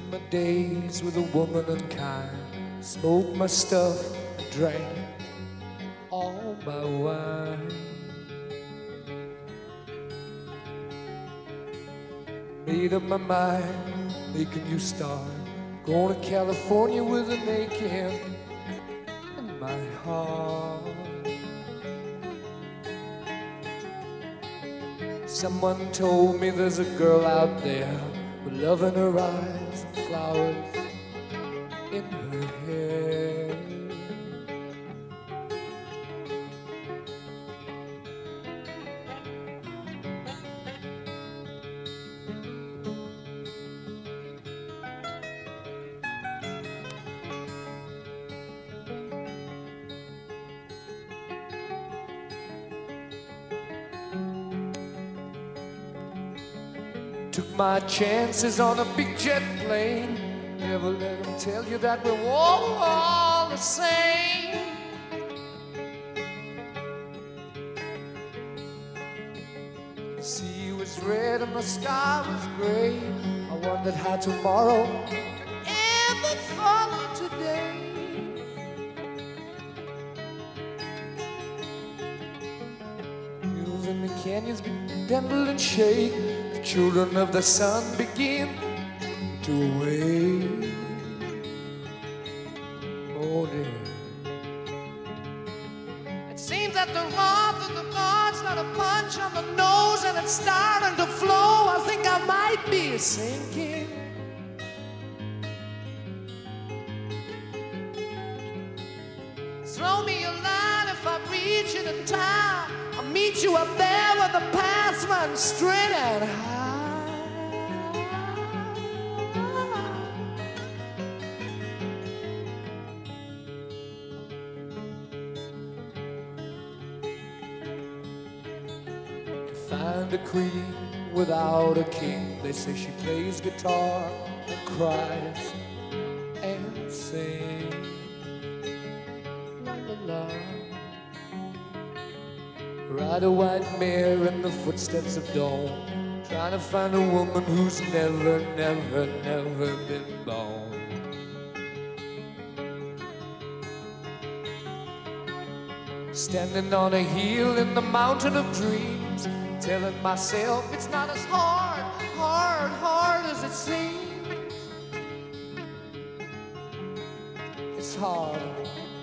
my days with a woman unkind, smoked my stuff and drank all my wine. Made up my mind, make a new start, going to California with an aching in my heart. Someone told me there's a girl out there with love in her eyes and flowers in her hair. Took my chances on a big jet plane. Never let them tell you that we're all the same. The sea was red and the sky was gray. I wondered how tomorrow could ever follow today. Hills and the canyons tremble and shake. Children of the sun begin to awake. Oh dear. It seems that the wrath of the gods got a punch on the nose and it's starting to flow. I think I might be sinking. Throw me a line if I reach it in time. I'll meet you up there where the paths run straight and high. To find a queen without a king, they say she plays guitar and cries and sings. La la la. Ride a white mare in the footsteps of dawn, trying to find a woman who's never, never, never been born. Standing on a hill in the mountain of dreams, telling myself it's not as hard as it seems. It's hard.